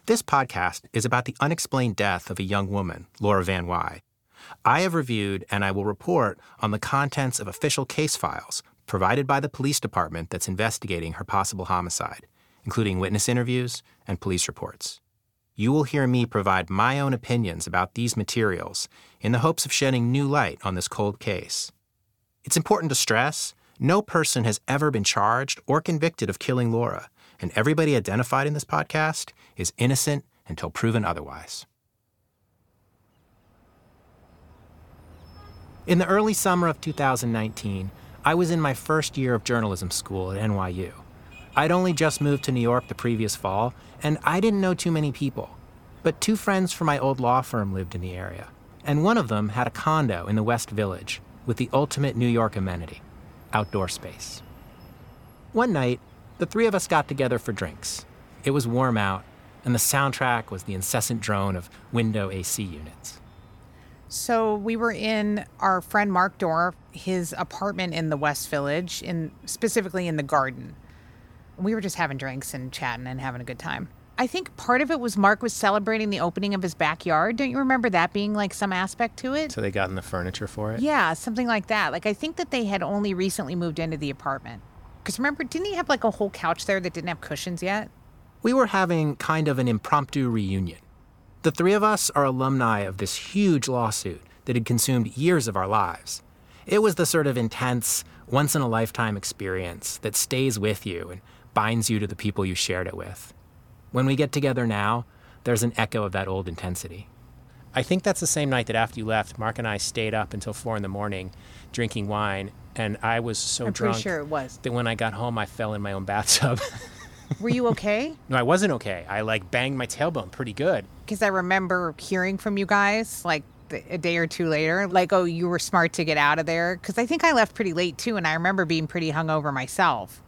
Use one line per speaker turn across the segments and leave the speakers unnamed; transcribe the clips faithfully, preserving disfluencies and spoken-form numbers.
This podcast is about the unexplained death of a young woman, Laura Van Wy. I have reviewed and I will report on the contents of official case files provided by the police department that's investigating her possible homicide, including witness interviews and police reports. You will hear me provide my own opinions about these materials in the hopes of shedding new light on this cold case. It's important to stress, no person has ever been charged or convicted of killing Laura, and everybody identified in this podcast is innocent until proven otherwise. In the early summer of two thousand nineteen, I was in my first year of journalism school at N Y U. I'd only just moved to New York the previous fall, and I didn't know too many people. But two friends from my old law firm lived in the area, and one of them had a condo in the West Village with the ultimate New York amenity, outdoor space. One night, the three of us got together for drinks. It was warm out, and the soundtrack was the incessant drone of window A C units.
So we were in our friend Mark Dorr, his apartment in the West Village, in specifically in the garden. We were just having drinks and chatting and having a good time. I think part of it was Mark was celebrating the opening of his backyard. Don't you remember that being like some aspect to it?
So they got in the furniture for it?
Yeah, something like that. Like I think that they had only recently moved into the apartment. Because remember, didn't he have like a whole couch there that didn't have cushions yet?
We were having kind of an impromptu reunion. The three of us are alumni of this huge lawsuit that had consumed years of our lives. It was the sort of intense, once-in-a-lifetime experience that stays with you and binds you to the people you shared it with. When we get together now, there's an echo of that old intensity. I think that's the same night that after you left, Mark and I stayed up until four in the morning drinking wine, and I was so
I'm
drunk
pretty sure it was.
that when I got home, I fell in my own bathtub.
Were you okay?
No, I wasn't okay. I, like, banged my tailbone pretty good.
Because I remember hearing from you guys, like, a day or two later, like, oh, you were smart to get out of there. Because I think I left pretty late, too, and I remember being pretty hungover myself.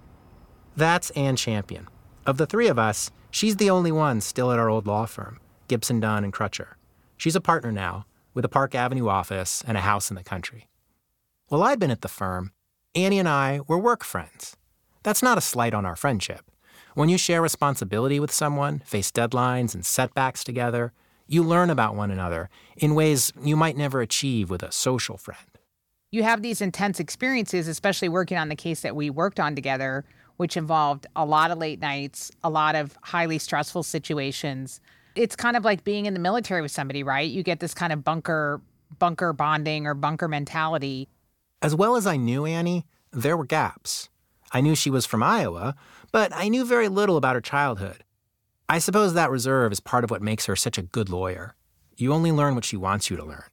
That's Ann Champion. Of the three of us, she's the only one still at our old law firm, Gibson, Dunn and Crutcher. She's a partner now, with a Park Avenue office and a house in the country. While I'd been at the firm, Annie and I were work friends. That's not a slight on our friendship. When you share responsibility with someone, face deadlines and setbacks together, you learn about one another in ways you might never achieve with a social friend.
You have these intense experiences, especially working on the case that we worked on together, which involved a lot of late nights, a lot of highly stressful situations. It's kind of like being in the military with somebody, right? You get this kind of bunker, bunker bonding or bunker mentality.
As well as I knew Annie, there were gaps. I knew she was from Iowa, but I knew very little about her childhood. I suppose that reserve is part of what makes her such a good lawyer. You only learn what she wants you to learn.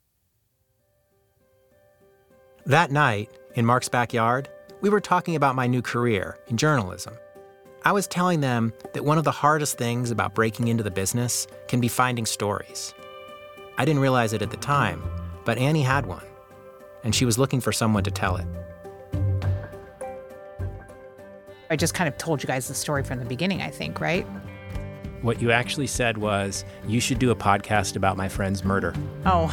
That night, in Mark's backyard, we were talking about my new career in journalism. I was telling them that one of the hardest things about breaking into the business can be finding stories. I didn't realize it at the time, but Annie had one, and she was looking for someone to tell it.
I just kind of told you guys the story from the beginning, I think, right?
What you actually said was, you should do a podcast about my friend's murder.
Oh.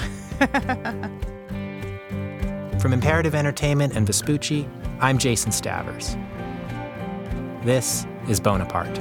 From Imperative Entertainment and Vespucci, I'm Jason Stavers. This is Bonaparte.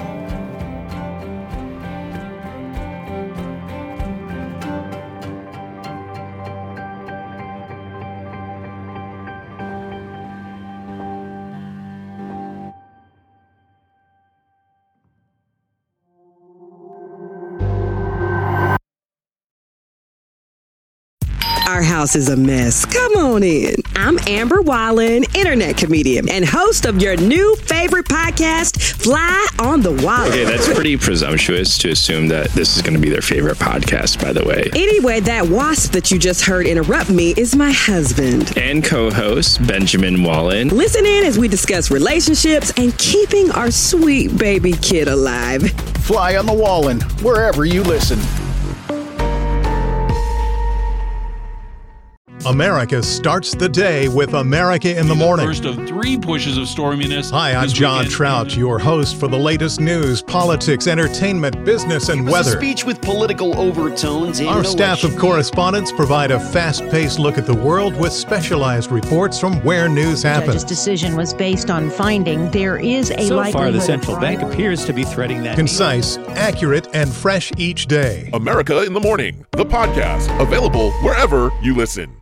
Our house is a mess. Come on in. I'm Amber Wallen, internet comedian and host of your new favorite podcast, Fly on the Wallen.
Okay, that's pretty presumptuous to assume that this is going to be their favorite podcast, by the way.
Anyway, that wasp that you just heard interrupt me is my husband.
And co-host, Benjamin Wallen.
Listen in as we discuss relationships and keeping our sweet baby kid alive.
Fly on the Wallen, wherever you listen. America starts the day with America in the Morning.
First of three pushes of storminess.
Hi, I'm John Trout, your host for the latest news, politics, entertainment, business, and weather.
A speech with political overtones.
Our staff of correspondents provide a fast-paced look at the world with specialized reports from where news happens.
The judge's decision was based on finding there is a
so
likelihood.
So far, the central bank appears to be threading that.
Concise, accurate, and fresh each day.
America in the Morning, the podcast, available wherever you listen.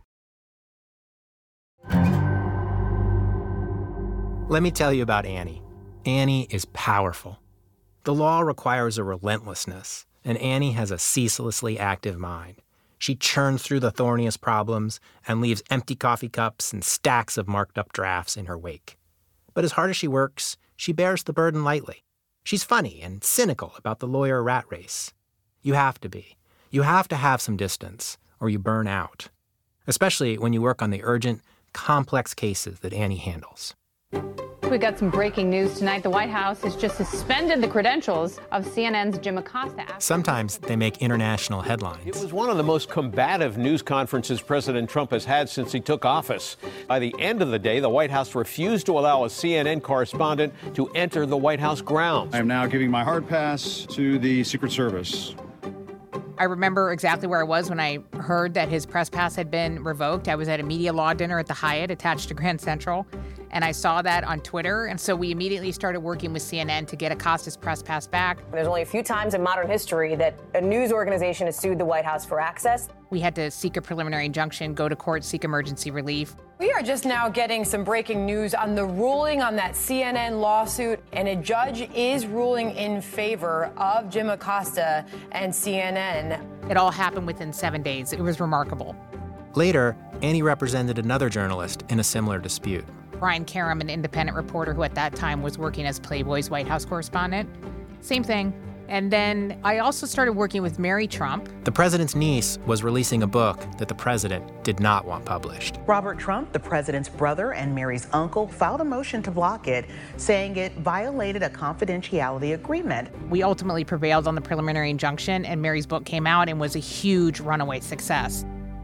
Let me tell you about Annie. Annie is powerful. The law requires a relentlessness, and Annie has a ceaselessly active mind. She churns through the thorniest problems and leaves empty coffee cups and stacks of marked up drafts in her wake. But as hard as she works, she bears the burden lightly. She's funny and cynical about the lawyer rat race. You have to be. You have to have some distance, or you burn out. Especially when you work on the urgent, complex cases that Annie handles.
We got some breaking news tonight. The White House has just suspended the credentials of C N N's Jim Acosta.
Sometimes they make international headlines.
It was one of the most combative news conferences President Trump has had since he took office. By the end of the day, the White House refused to allow a C N N correspondent to enter the White House grounds.
I am now giving my hard pass to the Secret Service.
I remember exactly where I was when I heard that his press pass had been revoked. I was at a media law dinner at the Hyatt attached to Grand Central, and I saw that on Twitter. And so we immediately started working with C N N to get Acosta's press pass back.
There's only a few times in modern history that a news organization has sued the White House for access.
We had to seek a preliminary injunction, go to court, seek emergency relief.
We are just now getting some breaking news on the ruling on that C N N lawsuit, and a judge is ruling in favor of Jim Acosta and C N N.
It all happened within seven days. It was remarkable.
Later, Annie represented another journalist in a similar dispute.
Brian Karam, an independent reporter who at that time was working as Playboy's White House correspondent. Same thing. And then I also started working with Mary Trump.
The president's niece was releasing a book that the president did not want published.
Robert Trump, the president's brother and Mary's uncle, filed a motion to block it, saying it violated a confidentiality agreement.
We ultimately prevailed on the preliminary injunction, and Mary's book came out and was a huge runaway success.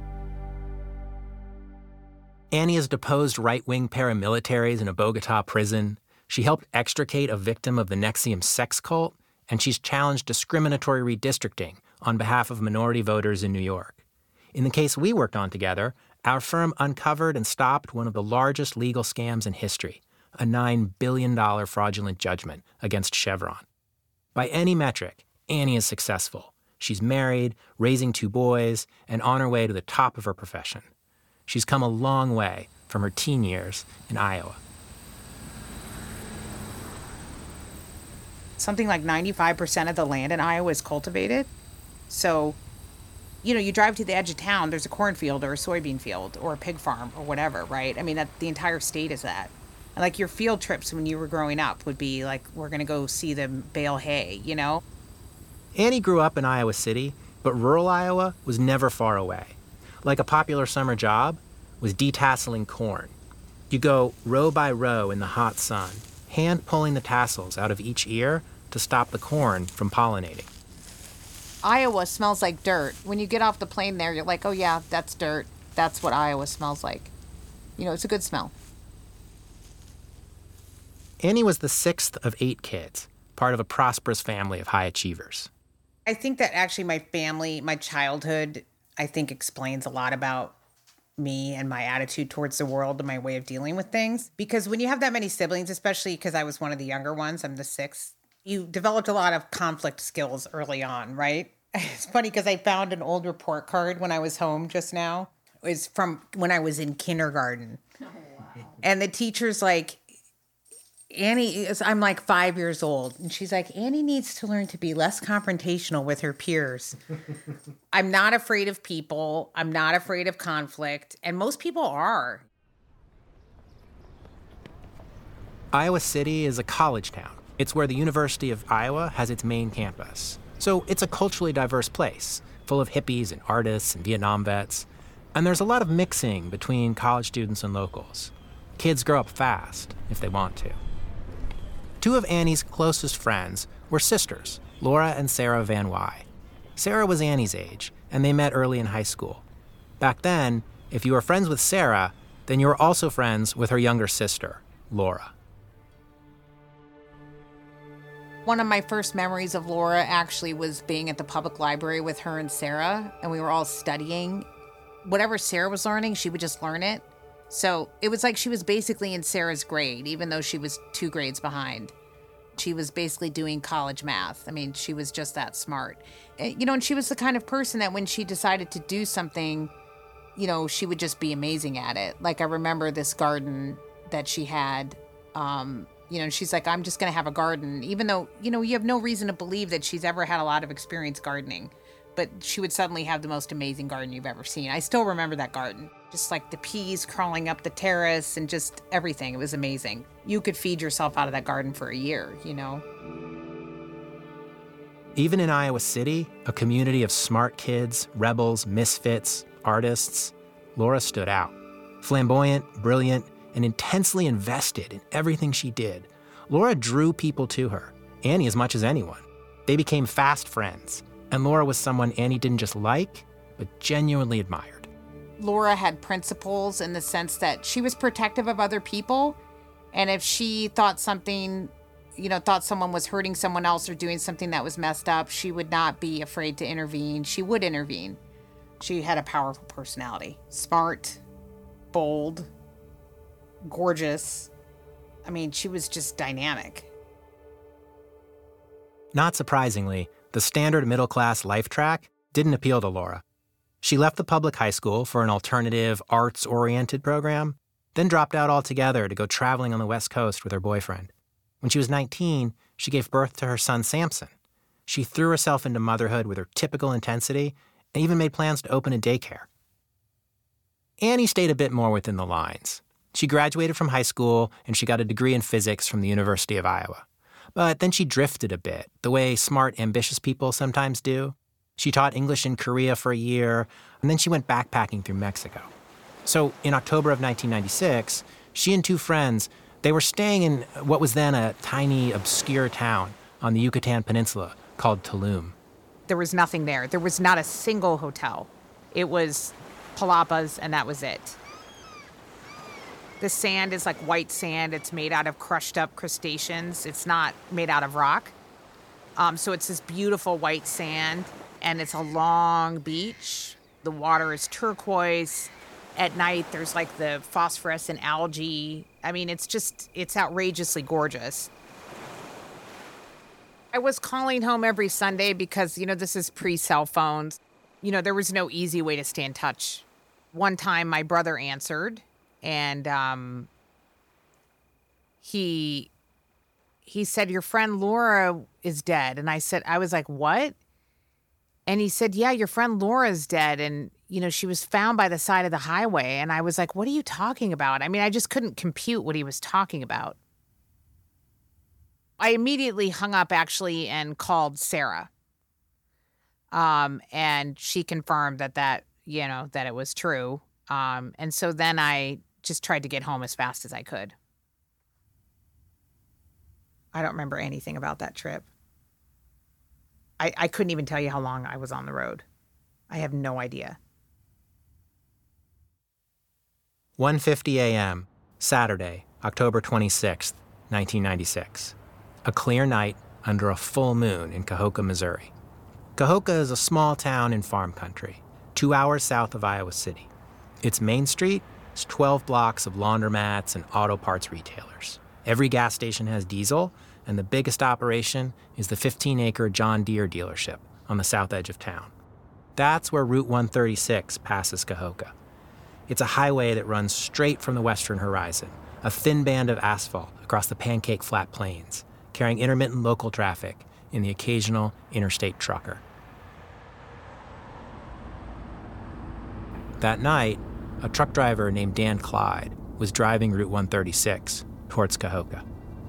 Annie has deposed right-wing paramilitaries in a Bogota prison. She helped extricate a victim of the N X I V M sex cult, and she's challenged discriminatory redistricting on behalf of minority voters in New York. In the case we worked on together, our firm uncovered and stopped one of the largest legal scams in history, a nine billion dollars fraudulent judgment against Chevron. By any metric, Annie is successful. She's married, raising two boys, and on her way to the top of her profession. She's come a long way from her teen years in Iowa.
Something like ninety-five percent of the land in Iowa is cultivated. So, you know, you drive to the edge of town, there's a cornfield or a soybean field or a pig farm or whatever, right? I mean, that the entire state is that. And like your field trips when you were growing up would be like, we're going to go see them bale hay, you know?
Annie grew up in Iowa City, but rural Iowa was never far away. Like a popular summer job was detasseling corn. You go row by row in the hot sun, hand pulling the tassels out of each ear to stop the corn from pollinating.
Iowa smells like dirt. When you get off the plane there, you're like, oh yeah, that's dirt. That's what Iowa smells like. You know, it's a good smell.
Annie was the sixth of eight kids, part of a prosperous family of high achievers.
I think that actually my family, my childhood, I think explains a lot about me and my attitude towards the world and my way of dealing with things. Because when you have that many siblings, especially because I was one of the younger ones, I'm the sixth, you developed a lot of conflict skills early on, right? It's funny because I found an old report card when I was home just now. It was from when I was in kindergarten. Oh, wow. And the teacher's like, Annie is, I'm like five years old. And she's like, Annie needs to learn to be less confrontational with her peers. I'm not afraid of people. I'm not afraid of conflict. And most people are.
Iowa City is a college town. It's where the University of Iowa has its main campus. So it's a culturally diverse place, full of hippies and artists and Vietnam vets. And there's a lot of mixing between college students and locals. Kids grow up fast, if they want to. Two of Annie's closest friends were sisters, Laura and Sarah Van Wy. Sarah was Annie's age, and they met early in high school. Back then, If you were friends with Sarah, then you were also friends with her younger sister, Laura.
One of my first memories of Laura actually was being at the public library with her and Sarah, and we were all studying. Whatever Sarah was learning, she would just learn it. So it was like she was basically in Sarah's grade, even though she was two grades behind. She was basically doing college math. I mean, she was just that smart. You know, and she was the kind of person that when she decided to do something, you know, she would just be amazing at it. Like, I remember this garden that she had, um, you know, she's like, I'm just going to have a garden, even though, you know, you have no reason to believe that she's ever had a lot of experience gardening. But she would suddenly have the most amazing garden you've ever seen. I still remember that garden. Just like the peas crawling up the terrace and just everything. It was amazing. You could feed yourself out of that garden for a year, you know?
Even in Iowa City, a community of smart kids, rebels, misfits, artists, Laura stood out. Flamboyant, brilliant, and intensely invested in everything she did, Laura drew people to her, Annie as much as anyone. They became fast friends. And Laura was someone Annie didn't just like, but genuinely admired.
Laura had principles in the sense that she was protective of other people. And if she thought something, you know, thought someone was hurting someone else or doing something that was messed up, she would not be afraid to intervene. She would intervene. She had a powerful personality. Smart, bold, gorgeous. I mean, she was just dynamic.
Not surprisingly, the standard middle-class life track didn't appeal to Laura. She left the public high school for an alternative, arts-oriented program, then dropped out altogether to go traveling on the West Coast with her boyfriend. When she was nineteen, she gave birth to her son, Samson. She threw herself into motherhood with her typical intensity and even made plans to open a daycare. Annie stayed a bit more within the lines. She graduated from high school and she got a degree in physics from the University of Iowa. But then she drifted a bit, the way smart, ambitious people sometimes do. She taught English in Korea for a year, and then she went backpacking through Mexico. So in October of nineteen ninety-six, she and two friends, they were staying in what was then a tiny, obscure town on the Yucatan Peninsula called Tulum.
There was nothing there. There was not a single hotel. It was palapas, and that was it. The sand is like white sand. It's made out of crushed up crustaceans. It's not made out of rock. Um, so it's this beautiful white sand, and it's a long beach. The water is turquoise. At night, there's like the phosphorescent algae. I mean, it's just, it's outrageously gorgeous. I was calling home every Sunday because, you know, this is pre-cell phones. You know, there was no easy way to stay in touch. One time, my brother answered. And um, he he said, your friend Laura is dead. And I said, I was like, what? And he said, yeah, your friend Laura's dead. And, you know, she was found by the side of the highway. And I was like, what are you talking about? I mean, I just couldn't compute what he was talking about. I immediately hung up, actually, and called Sarah. Um, and she confirmed that, that, you know, that it was true. Um, and so then I just tried to get home as fast as I could. I don't remember anything about that trip. I, I couldn't even tell you how long I was on the road. I have no idea.
one fifty a.m., Saturday, October twenty-sixth, nineteen ninety-six. A clear night under a full moon in Cahokia, Missouri. Cahokia is a small town in farm country, two hours south of Iowa City. Its main street is twelve blocks of laundromats and auto parts retailers. Every gas station has diesel, and the biggest operation is the fifteen-acre John Deere dealership on the south edge of town. That's where Route one thirty-six passes Cahokia. It's a highway that runs straight from the western horizon, a thin band of asphalt across the Pancake Flat Plains, carrying intermittent local traffic and the occasional interstate trucker. That night, a truck driver named Dan Clyde was driving Route one thirty-six towards Cahokia.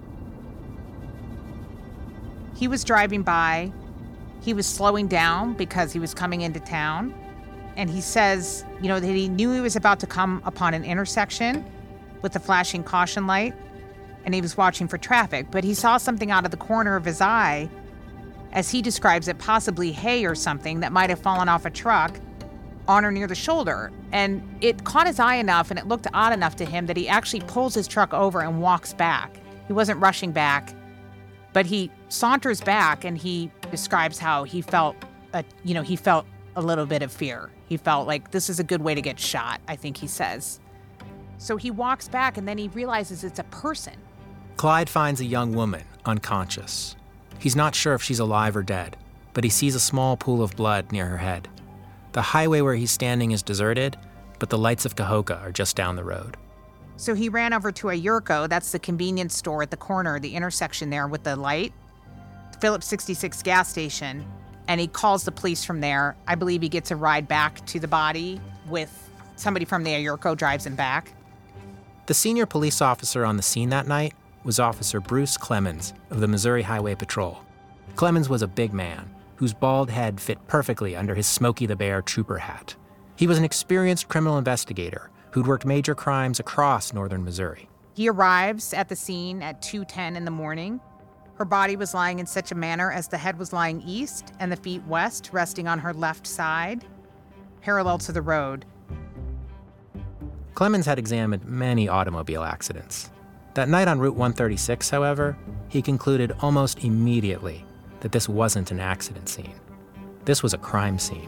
He was driving by. He was slowing down because he was coming into town. And he says, you know, that he knew he was about to come upon an intersection with a flashing caution light, and he was watching for traffic. But he saw something out of the corner of his eye, as he describes it, possibly hay or something that might have fallen off a truck. on her near the shoulder. And it caught his eye enough and it looked odd enough to him that he actually pulls his truck over and walks back. He wasn't rushing back, but he saunters back and he describes how he felt, a, you know, he felt a little bit of fear. He felt like this is a good way to get shot, I think he says. So he walks back and then he realizes it's a person.
Clyde finds a young woman, unconscious. He's not sure if she's alive or dead, but he sees a small pool of blood near her head. The highway where he's standing is deserted, but the lights of Cahokia are just down the road.
So he ran over to a Yurko, that's the convenience store at the corner, the intersection there with the light, Phillips sixty-six gas station, and he calls the police from there. I believe he gets a ride back to the body with somebody from the Yurko drives him back.
The senior police officer on the scene that night was Officer Bruce Clemens of the Missouri Highway Patrol. Clemens was a big man whose bald head fit perfectly under his Smokey the Bear trooper hat. He was an experienced criminal investigator who'd worked major crimes across northern Missouri.
He arrives at the scene at two ten in the morning. Her body was lying in such a manner as the head was lying east and the feet west, resting on her left side, parallel to the road.
Clemens had examined many automobile accidents. That night on Route one thirty-six, however, he concluded almost immediately that this wasn't an accident scene. This was a crime scene.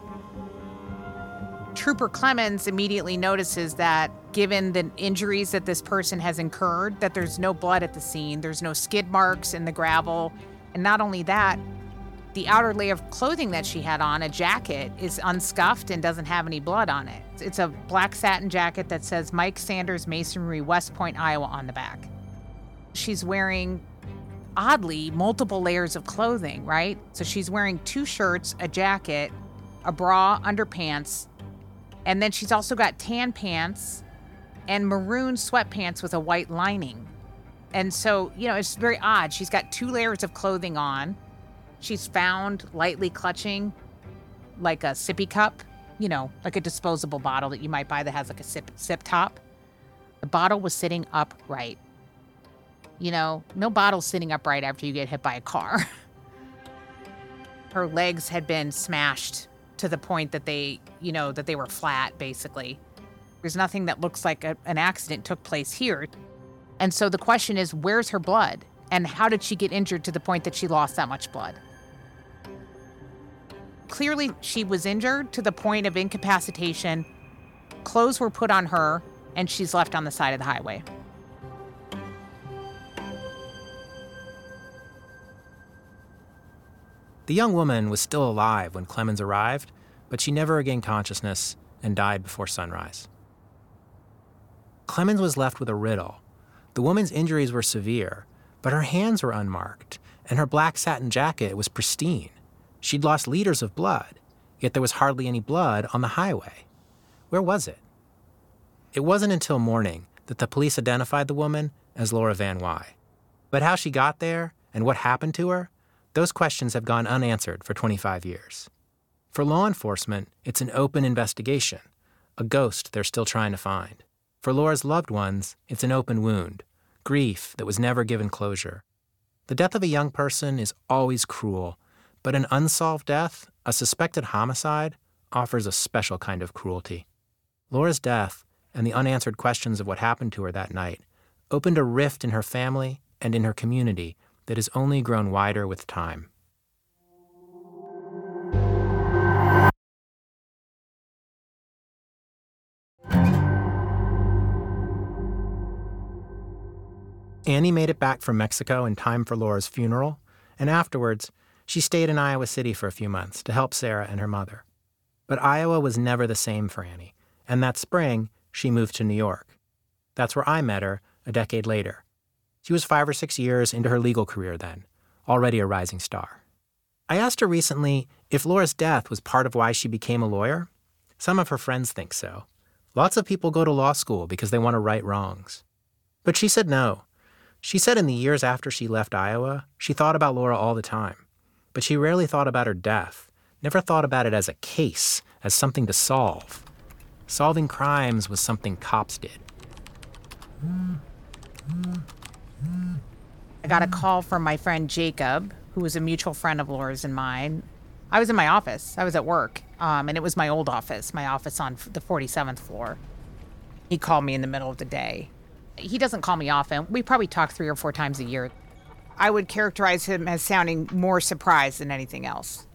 Trooper Clemens immediately notices that given the injuries that this person has incurred, that there's no blood at the scene, there's no skid marks in the gravel, and not only that, the outer layer of clothing that she had on, a jacket, is unscuffed and doesn't have any blood on it. It's a black satin jacket that says Mike Sanders Masonry, West Point, Iowa on the back. She's wearing, oddly, multiple layers of clothing, right? So she's wearing two shirts, a jacket, a bra, underpants, and then she's also got tan pants and maroon sweatpants with a white lining. And so, you know, it's very odd. She's got two layers of clothing on. She's found lightly clutching like a sippy cup, you know, like a disposable bottle that you might buy that has like a sip, sip top. The bottle was sitting upright. You know, no bottle's sitting upright after you get hit by a car. Her legs had been smashed to the point that they, you know, that they were flat, basically. There's nothing that looks like a, an accident took place here. And so the question is, where's her blood? And how did she get injured to the point that she lost that much blood? Clearly, she was injured to the point of incapacitation. Clothes were put on her, and she's left on the side of the highway.
The young woman was still alive when Clemens arrived, but she never regained consciousness and died before sunrise. Clemens was left with a riddle. The woman's injuries were severe, but her hands were unmarked, and her black satin jacket was pristine. She'd lost liters of blood, yet there was hardly any blood on the highway. Where was it? It wasn't until morning that the police identified the woman as Laura Van Wy. But how she got there and what happened to her, those questions have gone unanswered for twenty-five years. For law enforcement, it's an open investigation, a ghost they're still trying to find. For Laura's loved ones, it's an open wound, grief that was never given closure. The death of a young person is always cruel, but an unsolved death, a suspected homicide, offers a special kind of cruelty. Laura's death and the unanswered questions of what happened to her that night opened a rift in her family and in her community that has only grown wider with time. Annie made it back from Mexico in time for Laura's funeral, and afterwards, she stayed in Iowa City for a few months to help Sarah and her mother. But Iowa was never the same for Annie, and that spring, she moved to New York. That's where I met her a decade later. She was five or six years into her legal career then, already a rising star. I asked her recently if Laura's death was part of why she became a lawyer. Some of her friends think so. Lots of people go to law school because they want to right wrongs. But she said no. She said in the years after she left Iowa, she thought about Laura all the time. But she rarely thought about her death, never thought about it as a case, as something to solve. Solving crimes was something cops did.
I got a call from my friend Jacob, who was a mutual friend of Laura's and mine. I was in my office. I was at work. Um, and it was my old office, my office on the forty-seventh floor. He called me in the middle of the day. He doesn't call me often. We probably talk three or four times a year. I would characterize him as sounding more surprised than anything else.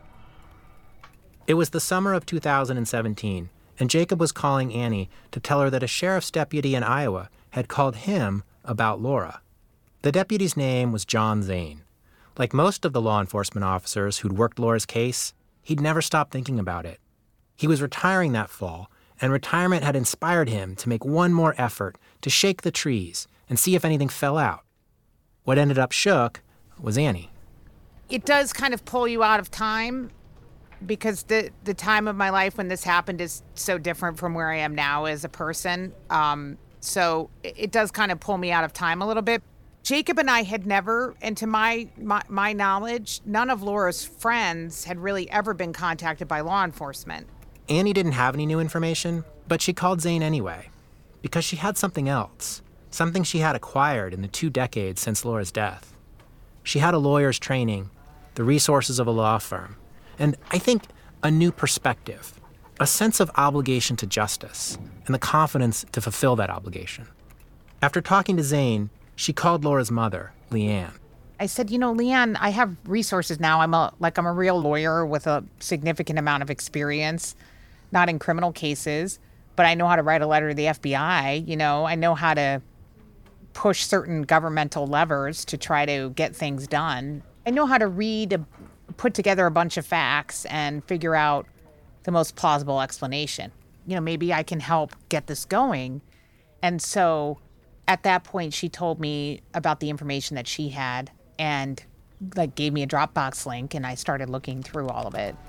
It was the summer of two thousand seventeen, and Jacob was calling Annie to tell her that a sheriff's deputy in Iowa had called him about Laura. The deputy's name was John Zane. Like most of the law enforcement officers who'd worked Laura's case, he'd never stopped thinking about it. He was retiring that fall, and retirement had inspired him to make one more effort to shake the trees and see if anything fell out. What ended up shook was Annie.
It does kind of pull you out of time, because the, the time of my life when this happened is so different from where I am now as a person. Um, so it, it does kind of pull me out of time a little bit. Jacob and I had never, and to my, my my knowledge, none of Laura's friends had really ever been contacted by law enforcement.
Annie didn't have any new information, but she called Zane anyway, because she had something else, something she had acquired in the two decades since Laura's death. She had a lawyer's training, the resources of a law firm, and I think a new perspective, a sense of obligation to justice, and the confidence to fulfill that obligation. After talking to Zane, she called Laura's mother, Leanne.
I said, you know, Leanne, I have resources now. I'm a like I'm a real lawyer with a significant amount of experience, not in criminal cases, but I know how to write a letter to the F B I. You know, I know how to push certain governmental levers to try to get things done. I know how to read, a, put together a bunch of facts and figure out the most plausible explanation. You know, maybe I can help get this going. And so at that point, she told me about the information that she had and like gave me a Dropbox link, and I started looking through all of it.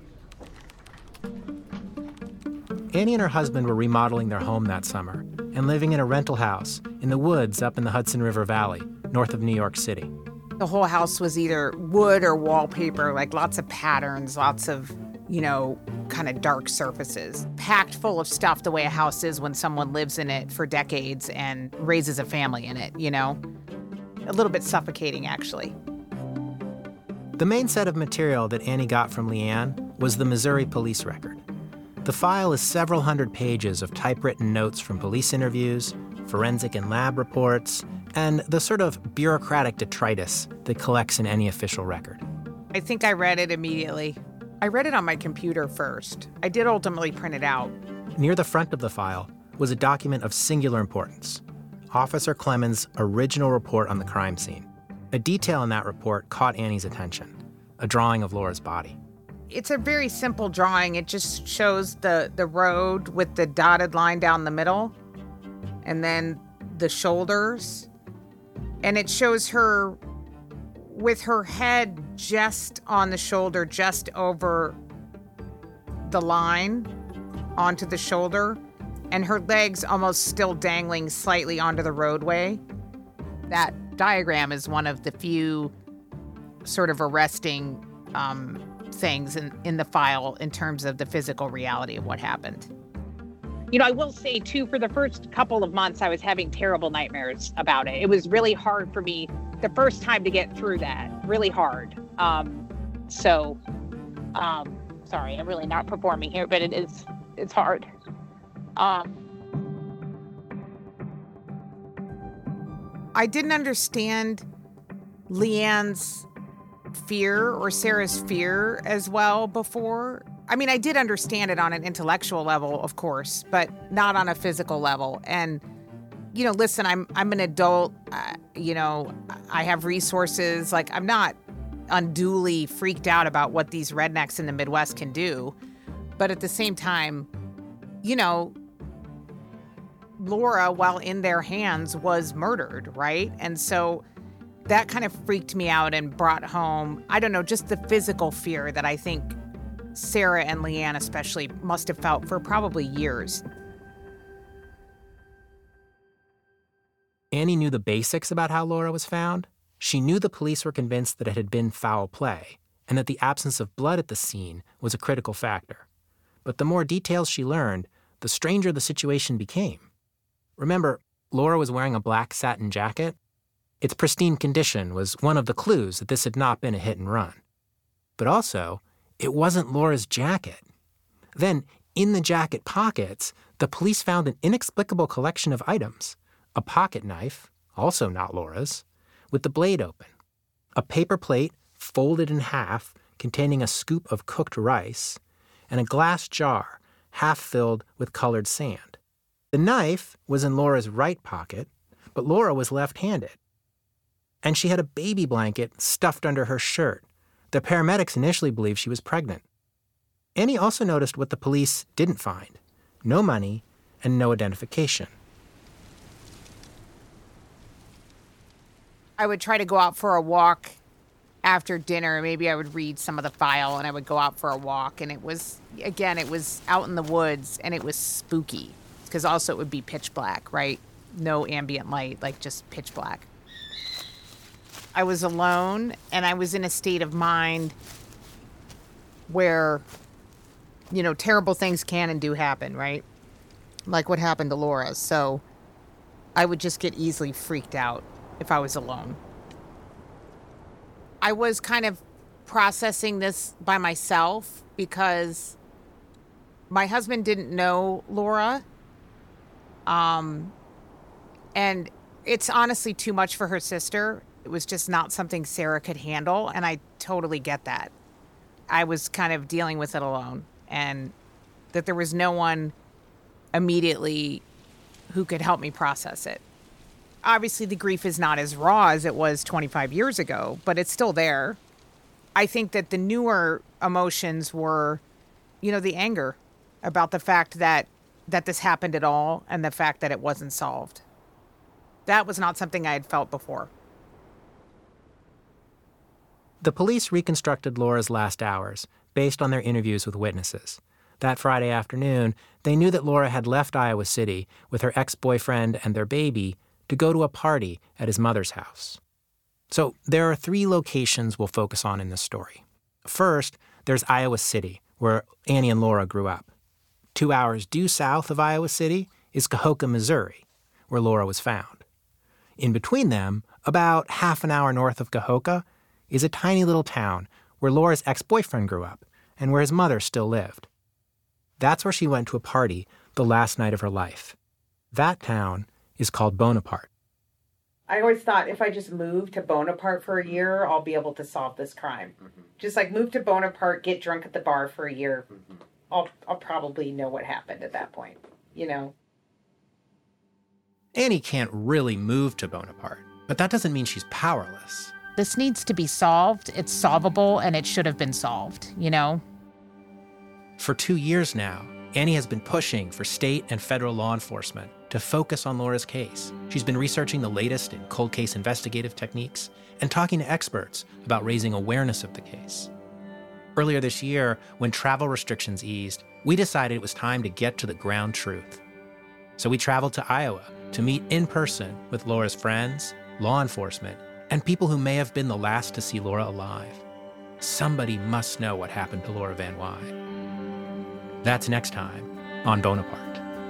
Annie and her husband were remodeling their home that summer and living in a rental house in the woods up in the Hudson River Valley, north of New York City.
The whole house was either wood or wallpaper, like lots of patterns, lots of, you know, kind of dark surfaces, packed full of stuff the way a house is when someone lives in it for decades and raises a family in it, you know? A little bit suffocating, actually.
The main set of material that Annie got from Leanne was the Missouri police record. The file is several hundred pages of typewritten notes from police interviews, forensic and lab reports, and the sort of bureaucratic detritus that collects in any official record.
I think I read it immediately. I read it on my computer first. I did ultimately print it out.
Near the front of the file was a document of singular importance, Officer Clemens' original report on the crime scene. A detail in that report caught Annie's attention, a drawing of Laura's body.
It's a very simple drawing. It just shows the, the road with the dotted line down the middle, and then the shoulders. And it shows her with her head just on the shoulder, just over the line onto the shoulder, and her legs almost still dangling slightly onto the roadway. That diagram is one of the few sort of arresting um, things in, in the file in terms of the physical reality of what happened. You know, I will say, too, for the first couple of months, I was having terrible nightmares about it. It was really hard for me the first time to get through that, really hard. Um, so, um, sorry, I'm really not performing here, but it is, it's hard. Um, I didn't understand Leanne's fear or Sarah's fear as well before. I mean, I did understand it on an intellectual level, of course, but not on a physical level. And, you know, listen, I'm I'm an adult, uh, you know, I have resources. Like, I'm not unduly freaked out about what these rednecks in the Midwest can do. But at the same time, you know, Laura, while in their hands, was murdered, right? And so that kind of freaked me out and brought home, I don't know, just the physical fear that I think Sarah and Leanne especially must have felt for probably years.
Annie knew the basics about how Laura was found. She knew the police were convinced that it had been foul play and that the absence of blood at the scene was a critical factor. But the more details she learned, the stranger the situation became. Remember, Laura was wearing a black satin jacket. Its pristine condition was one of the clues that this had not been a hit and run. But also, it wasn't Laura's jacket. Then, in the jacket pockets, the police found an inexplicable collection of items. A pocket knife, also not Laura's, with the blade open. A paper plate folded in half containing a scoop of cooked rice, and a glass jar half filled with colored sand. The knife was in Laura's right pocket, but Laura was left-handed. And she had a baby blanket stuffed under her shirt. The paramedics initially believed she was pregnant. Annie also noticed what the police didn't find: no money and no identification.
I would try to go out for a walk after dinner. Maybe I would read some of the file and I would go out for a walk. And it was, again, it was out in the woods and it was spooky because also it would be pitch black, right? No ambient light, like just pitch black. I was alone and I was in a state of mind where, you know, terrible things can and do happen, right? Like what happened to Laura. So I would just get easily freaked out if I was alone. I was kind of processing this by myself because my husband didn't know Laura. Um, and it's honestly too much for her sister. It was just not something Sarah could handle, and I totally get that. I was kind of dealing with it alone, and that there was no one immediately who could help me process it. Obviously, the grief is not as raw as it was twenty-five years ago, but it's still there. I think that the newer emotions were, you know, the anger about the fact that that this happened at all and the fact that it wasn't solved. That was not something I had felt before.
The police reconstructed Laura's last hours based on their interviews with witnesses. That Friday afternoon, they knew that Laura had left Iowa City with her ex-boyfriend and their baby to go to a party at his mother's house. So there are three locations we'll focus on in this story. First, there's Iowa City, where Annie and Laura grew up. Two hours due south of Iowa City is Cahokia, Missouri, where Laura was found. In between them, about half an hour north of Cahokia, is a tiny little town where Laura's ex-boyfriend grew up and where his mother still lived. That's where she went to a party the last night of her life. That town is called Bonaparte.
I always thought if I just move to Bonaparte for a year, I'll be able to solve this crime. Mm-hmm. Just like move to Bonaparte, get drunk at the bar for a year. Mm-hmm. I'll I'll probably know what happened at that point, you know?
Annie can't really move to Bonaparte, but that doesn't mean she's powerless.
This needs to be solved. It's solvable, and it should have been solved, you know?
For two years now, Annie has been pushing for state and federal law enforcement to focus on Laura's case. She's been researching the latest in cold case investigative techniques and talking to experts about raising awareness of the case. Earlier this year, when travel restrictions eased, we decided it was time to get to the ground truth. So we traveled to Iowa to meet in person with Laura's friends, law enforcement, and people who may have been the last to see Laura alive. Somebody must know what happened to Laura Van Wy. That's next time on Bonaparte.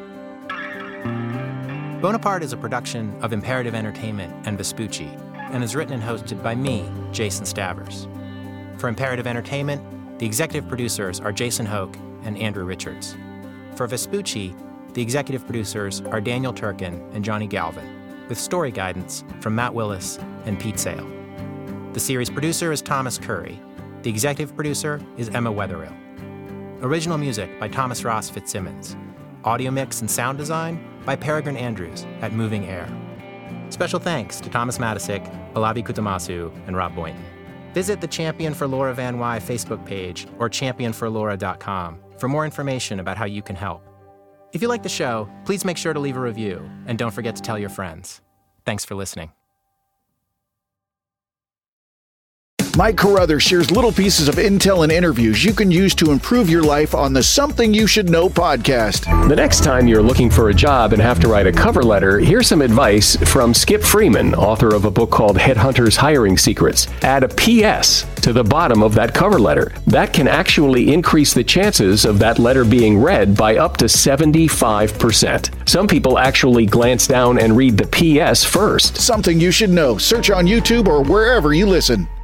Bonaparte is a production of Imperative Entertainment and Vespucci and is written and hosted by me, Jason Stavers. For Imperative Entertainment, the executive producers are Jason Hoke and Andrew Richards. For Vespucci, the executive producers are Daniel Turkin and Johnny Galvin, with story guidance from Matt Willis and Pete Sale. The series producer is Thomas Curry. The executive producer is Emma Wetherill. Original music by Thomas Ross Fitzsimmons. Audio mix and sound design by Peregrine Andrews at Moving Air. Special thanks to Thomas Matisic, Alabi Kutamasu, and Rob Boynton. Visit the Champion for Laura Van Wy Facebook page or champion for laura dot com for more information about how you can help. If you like the show, please make sure to leave a review, and don't forget to tell your friends. Thanks for listening.
Mike Carruthers shares little pieces of intel and interviews you can use to improve your life on the Something You Should Know podcast.
The next time you're looking for a job and have to write a cover letter, here's some advice from Skip Freeman, author of a book called Headhunters Hiring Secrets. Add a P S to the bottom of that cover letter. That can actually increase the chances of that letter being read by up to seventy-five percent. Some people actually glance down and read the P S first.
Something You Should Know. Search on YouTube or wherever you listen.